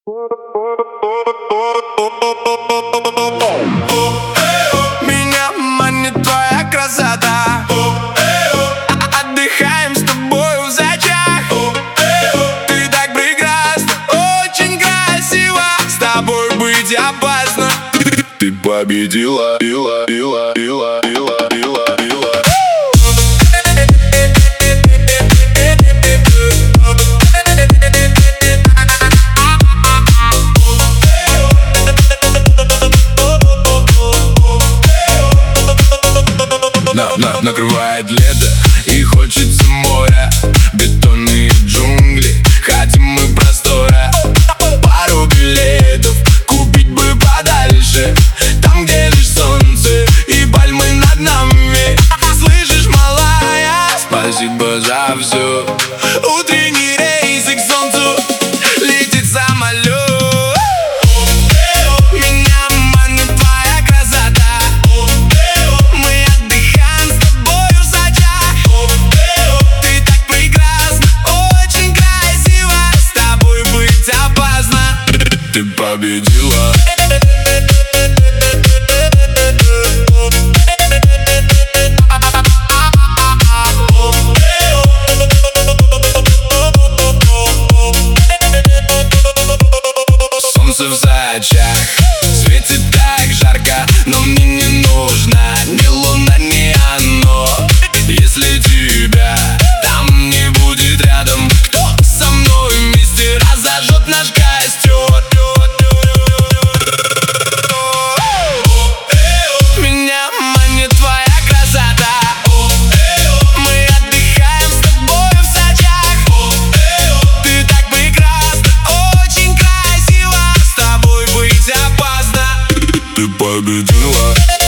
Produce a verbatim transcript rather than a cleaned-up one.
Меня манит твоя красота. Отдыхаем с тобой в зачах. Ты так прекрасна, очень красиво. С тобой быть опасно. Ты победила, ила, ила, ила, ила, ила, ила. На, на, накрывает лето и хочется моря, бетонные джунгли, хотим мы простора. Пару билетов купить бы подальше, там, где лишь солнце и пальмы над нами. Слышишь, малая, спасибо за все. Утренний рейс и к солнцу летит самолет. Меня манит твоя красота. Мы отдыхаем с тобой в сачах. Ты так прекрасна, очень красиво. С тобой быть опасно. Ты победила. Солнце в зачах светит так жарко, но мне не нужно ни луна, ни оно. Если тебя там не будет рядом, кто со мной вместе разожжет наш костер? Меня манит твоя красота. Мы отдыхаем с тобой в сачах. Ты так прекрасна, очень красиво. С тобой быть опасно. Ты победила.